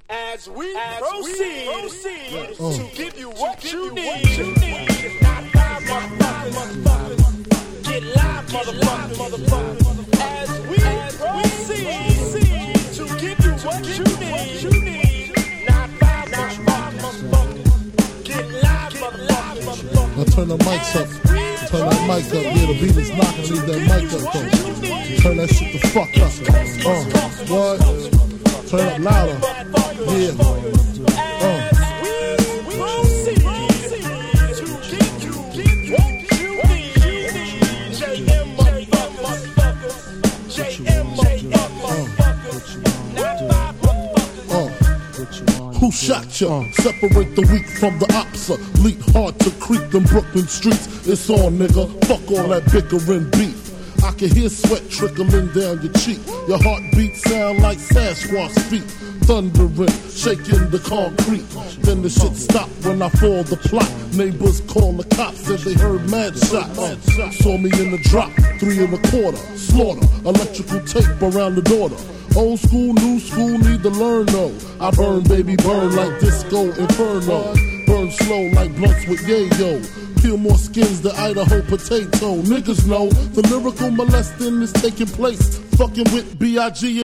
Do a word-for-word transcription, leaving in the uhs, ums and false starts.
As we As proceed, we proceed uh, to give you what you, you need. You need. Not five motherfuckers. Get live, motherfuckers. Motherfuckers. As we As proceed to give you what you need. You need. Not five motherfuckers. Get live, motherfuckers. Now turn the mics up. Turn that mic up. Yeah, the beat is knocking. Leave that mic up though. Turn that shit the fuck up. Uh, what? Turn it up louder. Yeah. Uh. Who shot ya? Uh. Separate the weak from the opsa. Leap hard to creep them Brooklyn streets. It's on, nigga. Fuck all that bickering beef. I can hear sweat trickling down your cheek. Your heartbeat sound like Sasquatch feet. Thundering, shaking the concrete. Then the shit stopped when I fall the plot. Neighbors call the cops, said they heard mad shots. Saw me in the drop, three and a quarter. Slaughter, electrical tape around the daughter. Old school, new school, need to learn though. I burn, baby, burn like disco inferno. Burn slow like blunts with yayo. Peel more skins than Idaho potato. Niggas know the lyrical molesting is taking place. Fucking with B I G